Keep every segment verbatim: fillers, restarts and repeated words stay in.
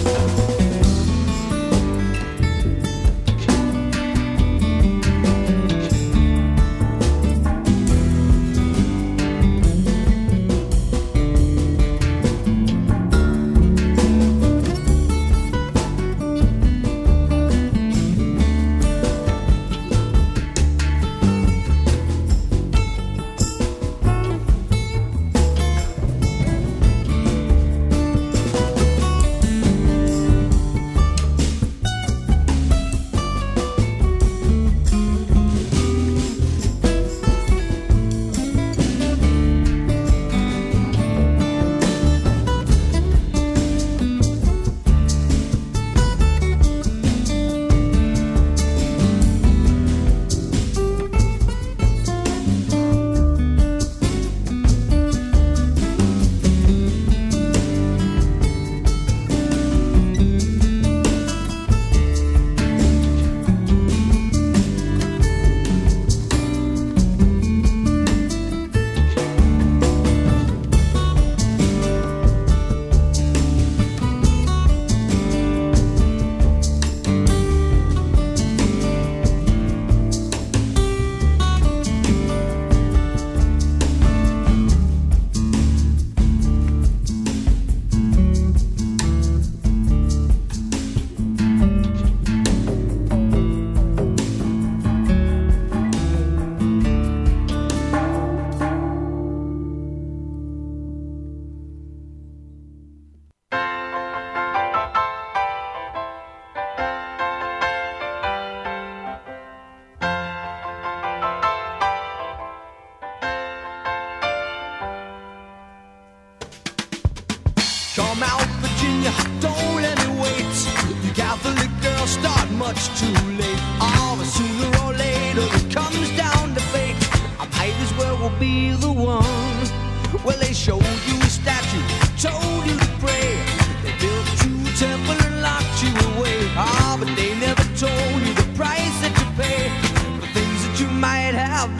Come out, Virginia, don't let me wait. You Catholic girls start much too late. Oh, but sooner or later it comes down to fate. I might as well will be the one. Well, they showed you a statue, told you to pray. They built you a temple and locked you away. Ah, but they never told you the price that you pay for the things that you might have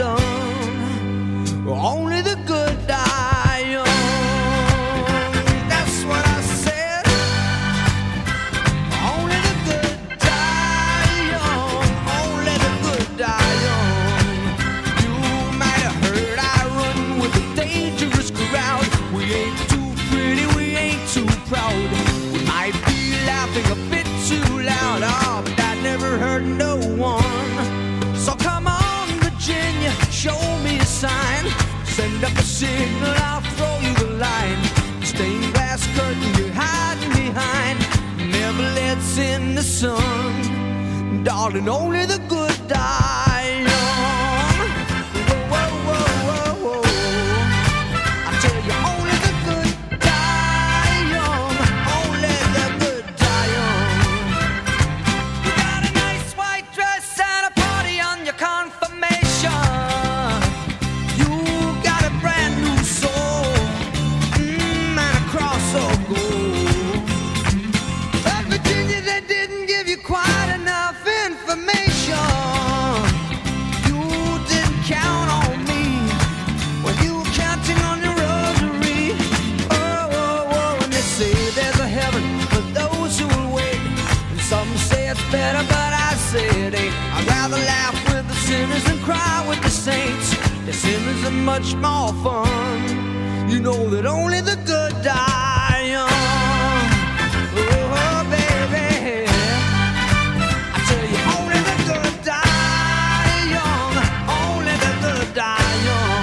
done. Only the good die young. Send up a signal, I'll throw you the line. Stained glass curtain you're hiding behind never lets in the sun. Darling, only the good die young. Whoa, whoa, whoa, whoa, whoa. I tell you, only the good die young. Only the good die young. You got a nice white dress and a party on your confirmation. Better, but I say it ain't. I'd rather laugh with the sinners than cry with the saints. The sinners are much more fun. You know that only the good die young. Oh, baby, I tell you, only the good die young. Only the good die young.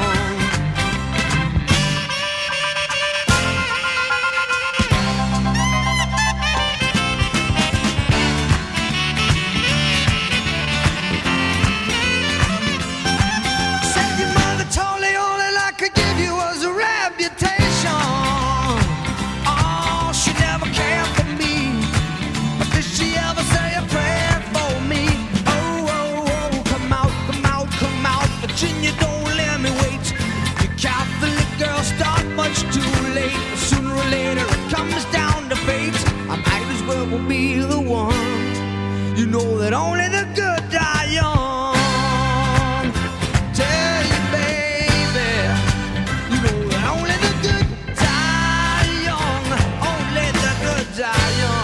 Will be the one. You know that only the good die young. Tell you, baby, you know that only the good die young. Only the good die young.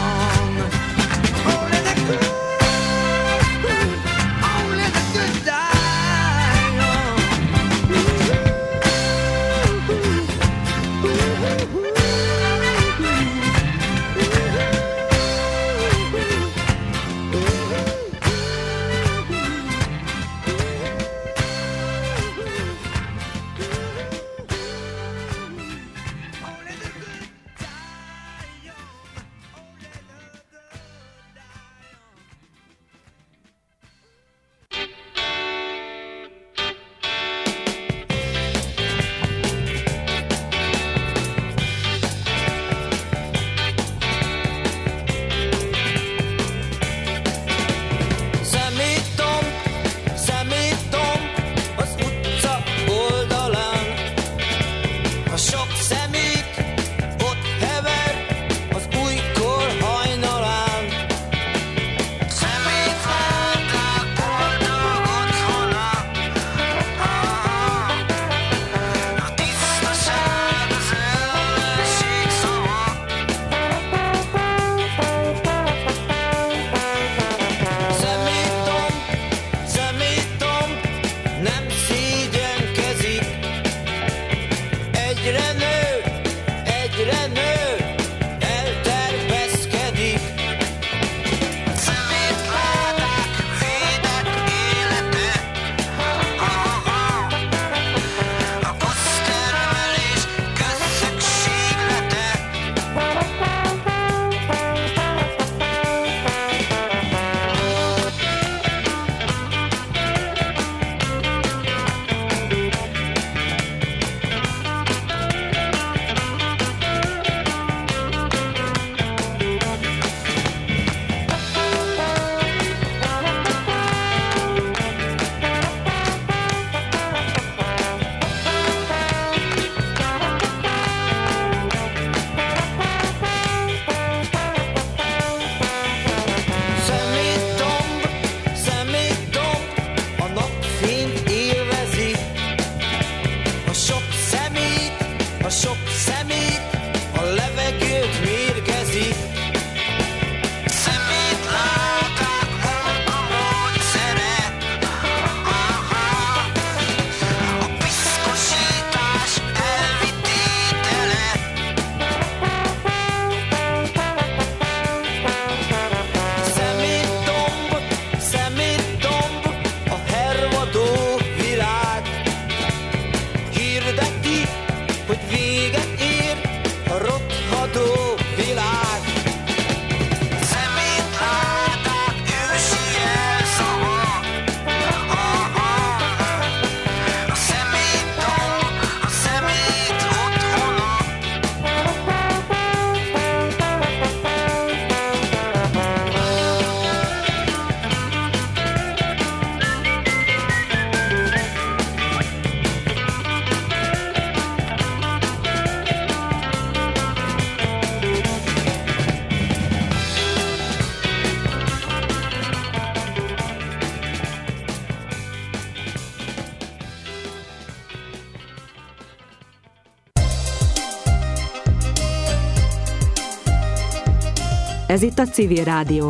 Ez itt a Civil Rádió.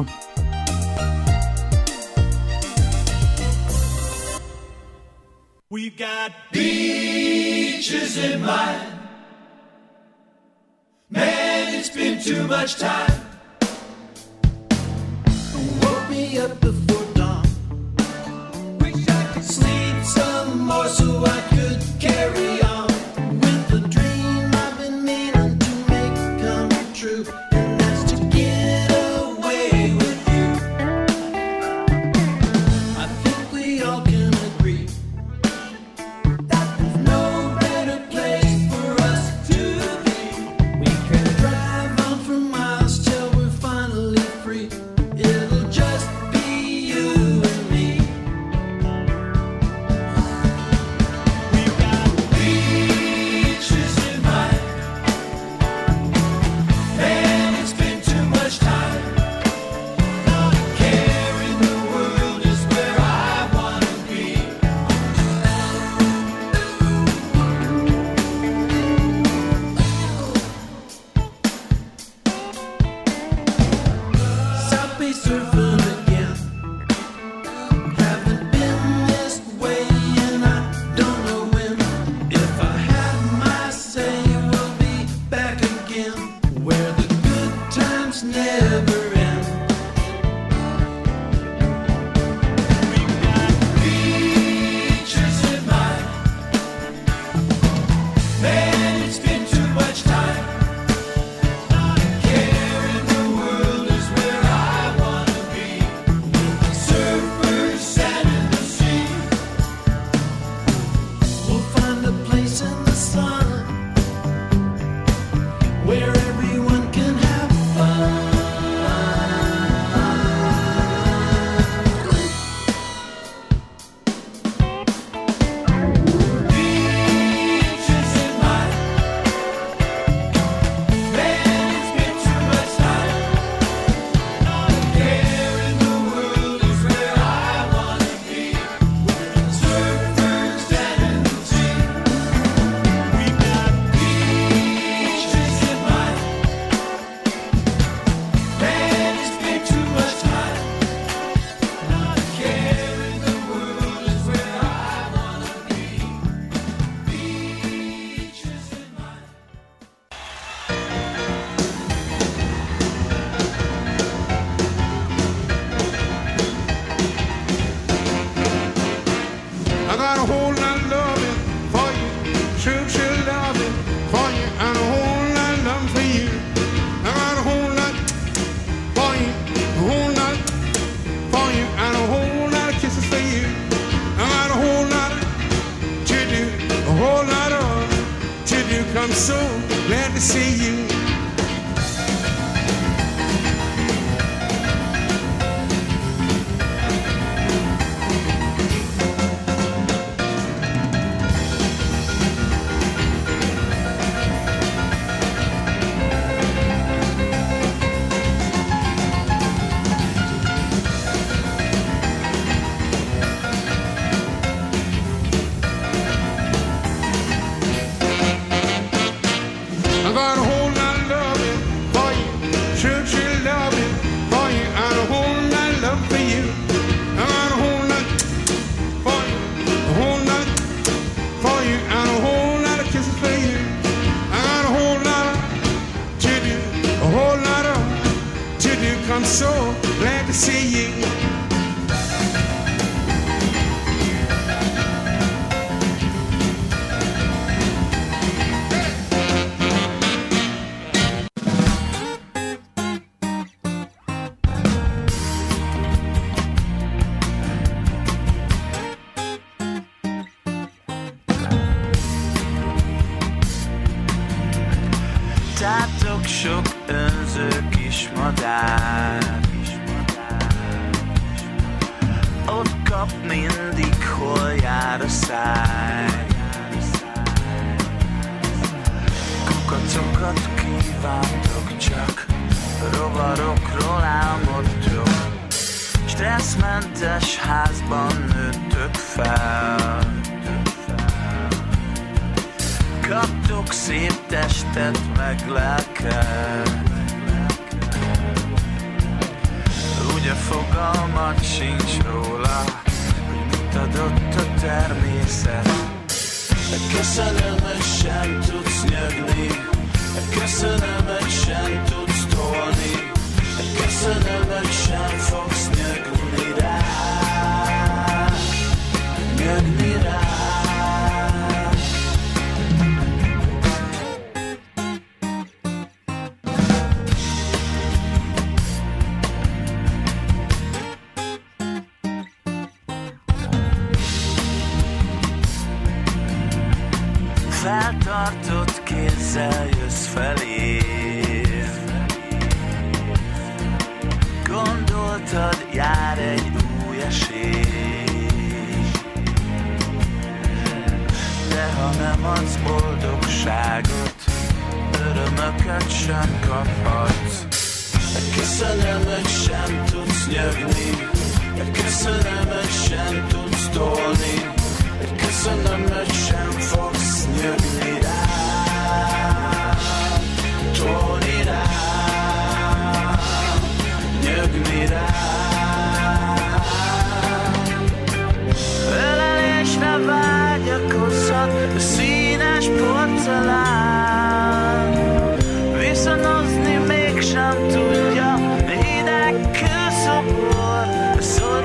We've got beaches in mind. Man, it's been too much time. Woke me up before dawn. Wish I could sleep some more so I could carry on with the dream I've been meaning to make come true, and that's to get away with you. I think we all can agree that there's no better place for us to be. We can drive on for miles till we're finally free. It'll just be you and me. We've got beaches in mind. Man, it's been too much time. Not a care in the world is where I wanna be. South Bay surfing again. Haven't been this way and I don't know when. If I had my say, we'll be back again where the good times never end. We've got beaches in mind. Man, it's been too much time. Not a care in the world is where I wanna be. Surfers, sand in the sea. We'll find a place in the sun where everyone can have fun. Beaches in mind. Man, it's been too much time. Not a care in the world is where I wanna be. Surfers, sand in the sea. We've got beaches in mind. Man, it's been too much time. Not a care in the world is where I wanna be. Beaches in mind. I got a whole lot of loving for you, true, true loving for you, and a whole lot of love for you. I got a whole lot for you, a whole lot for you, and a whole lot of kisses for you. I got a whole lot to do, a whole lot of to do. I'm so glad to see you. I got a whole lot of loving for you, true, true loving for you, and a whole lot of love for you. I got a whole lot for you, a whole lot for you, and a whole lot of kisses for you. I got a whole lot to do, a whole lot of to do. I'm so glad to see you. Tátok sok önző kis madár, ott kap mindig, hol jár a száj. Kukacokat kívántok csak, rovarokról álmodtok, stresszmentes házban nőttök fel. Kaptok szép testet meg lelket, fogalmat sincs róla, hogy mit adott a természet. Köszönöm, hogy sem tudsz nyögni, köszönöm, hogy sem tudsz tolni, köszönöm, hogy sem fogsz nyögni rá, nyögni rá. Feltartott kézzel jössz felé, gondoltad, jár egy új esély, de ha nem adsz boldogságot, örömöket sem kaphatsz. Köszönöm, hogy sem tudsz nyögni, köszönöm, hogy sem tudsz tolni, köszönöm, hogy sem fogsz nyögni rá, tolni rá, nyögni rá. Ölelésre vágyakozhat a színes porcelán, viszonozni mégsem tudja, hideg kőszobor a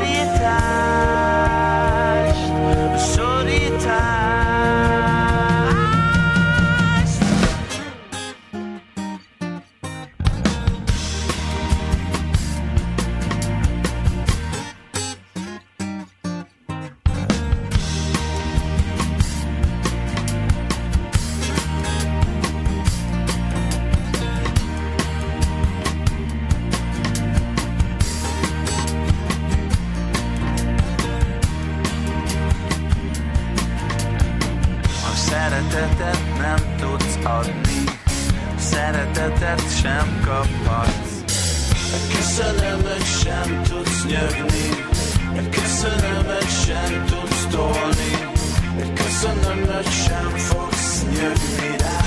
szorítást, a szorítást. Szeretetet nem tudsz adni, szeretetet sem kaphatsz. Köszönöm, hogy sem tudsz nyögni, köszönöm, hogy sem tudsz tolni, köszönöm, hogy sem fogsz nyögni rá,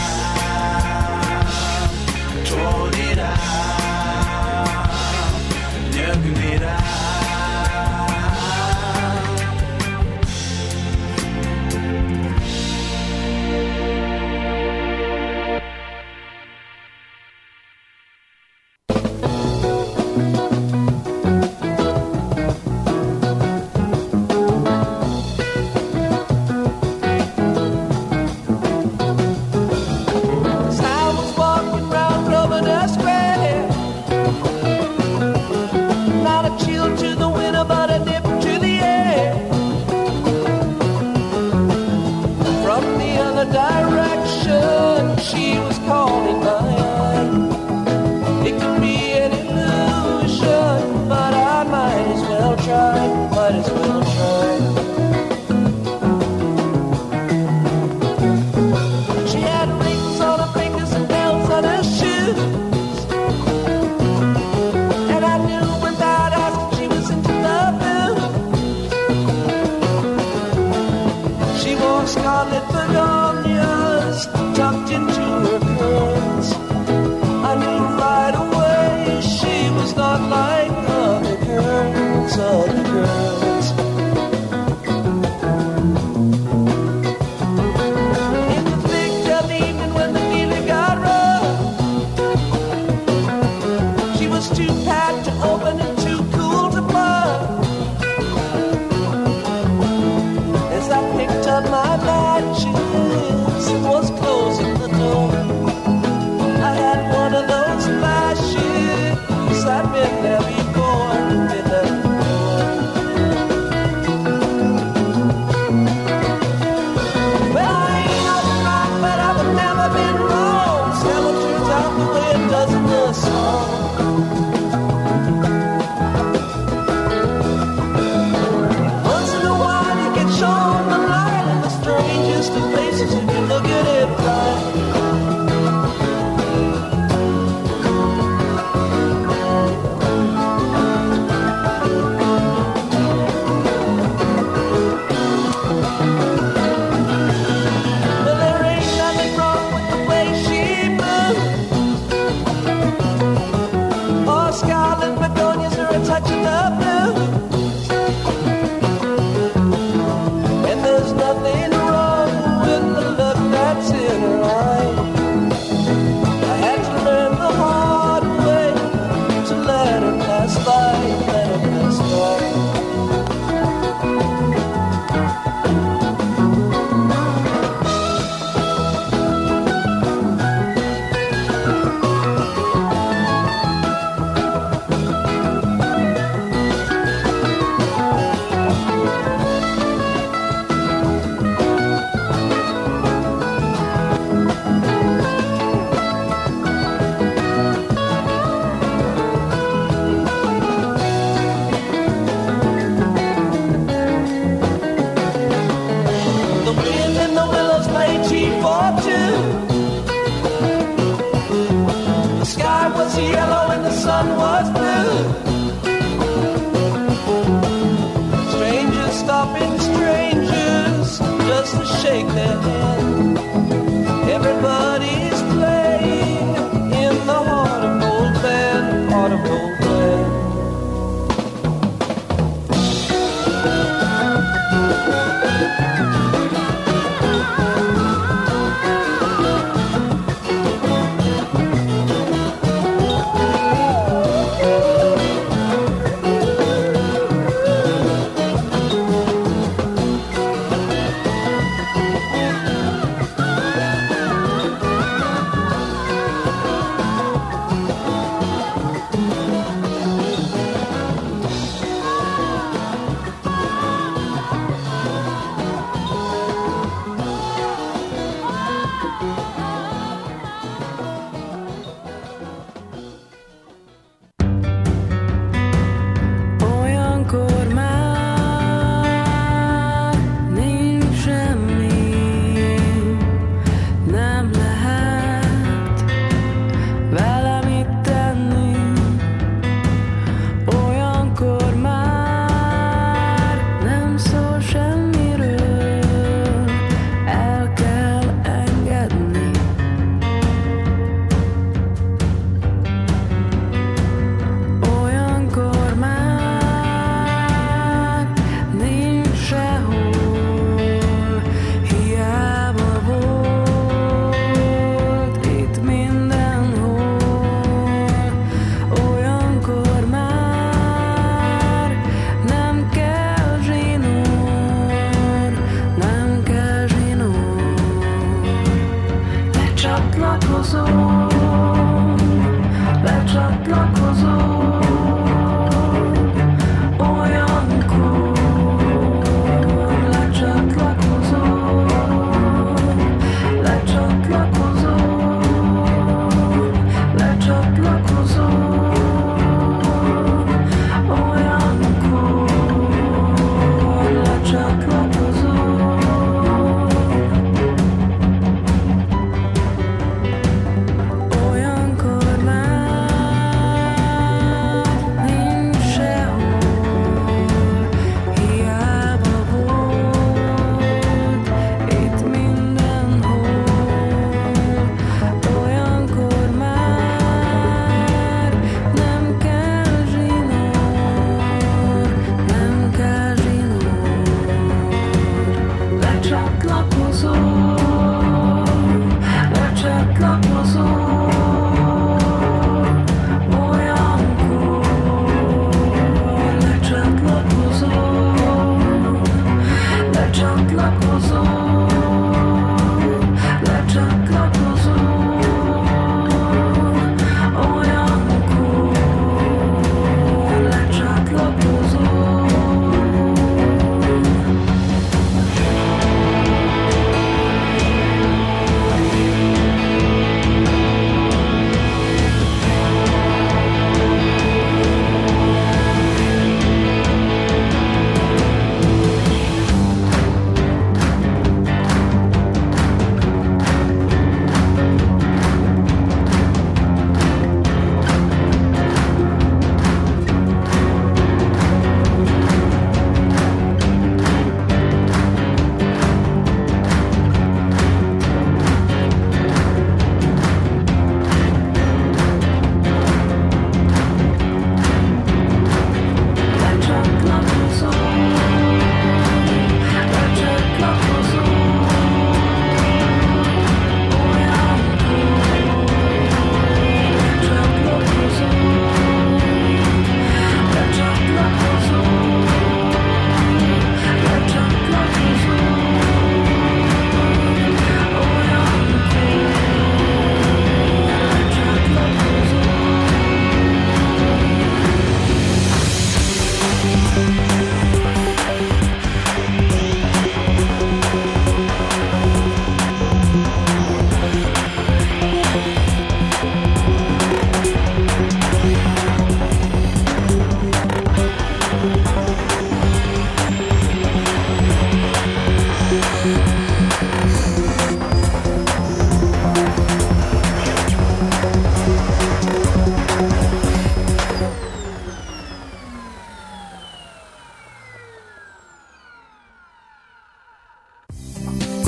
tolni rá, nyögni rá. Oh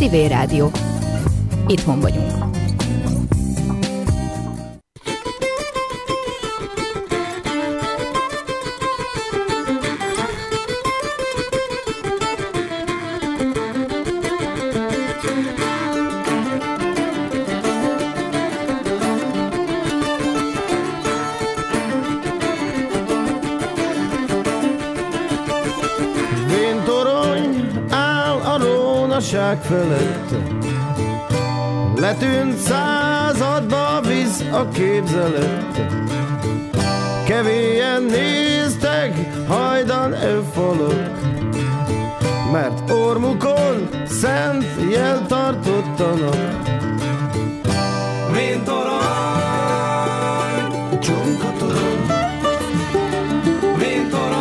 Civil Rádió. Itthon vagyunk. Felett letűnt századba visz a képzelet. Kevélyen néztek hajdan falak, mert ormukon szent jel tartottanak. Mint arany, csonkatorony, mint arany.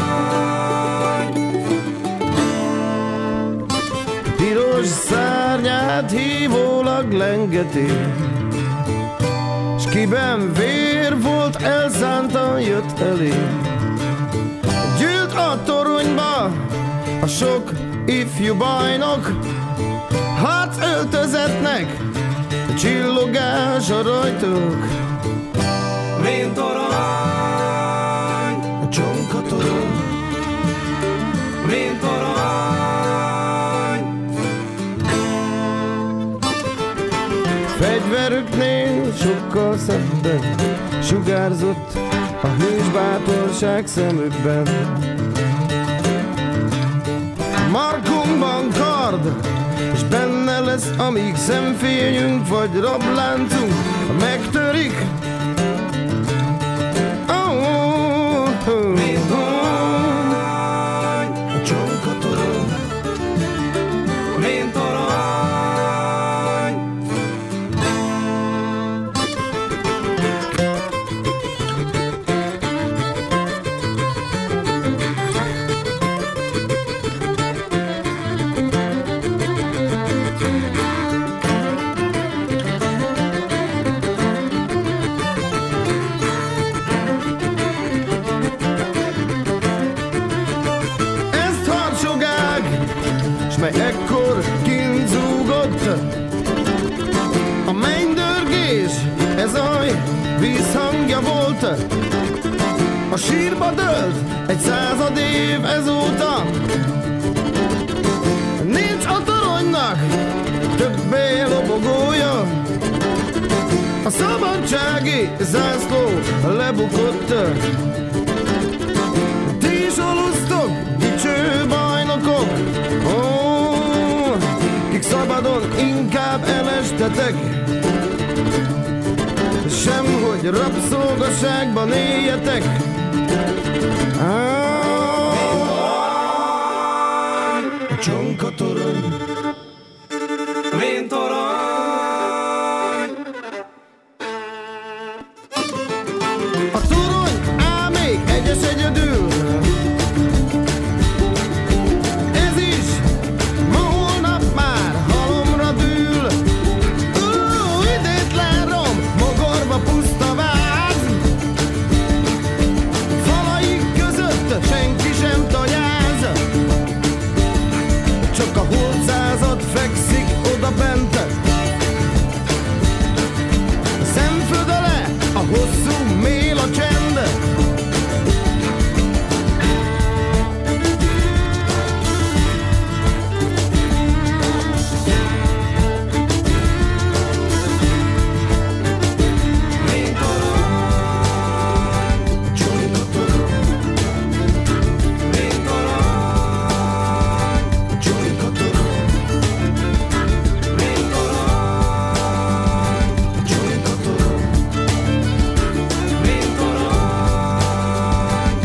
Piros szárnyát hívólag lengeti, s kiben vér volt, elszántan jött elé. Gyűlt a toronyba a sok ifjú bajnok, hát öltözetnek csillogás a rajtok. Mint arany, a csonkatorony, mint arany. Fegyverüknél sokkal szebben sugárzott a hős bátorság szemükben. Markunkban kard, és benne lesz, amíg szemfényünk vagy rabláncunk megtörik. Oh, oh, oh. Mint arany, a csonkatorony, mint arany. Mely ekkor kínzúgott a mennydörgés, ez aj vízhangja volt. A sírba dőlt egy század év ezóta, nincs a toronynak többé lobogója. A szabadsági zászló lebukott, ti is alusztok, dicső bajnokok. Oh, kik szabadon inkább elestetek, semhogy rabszolgaságban éljetek.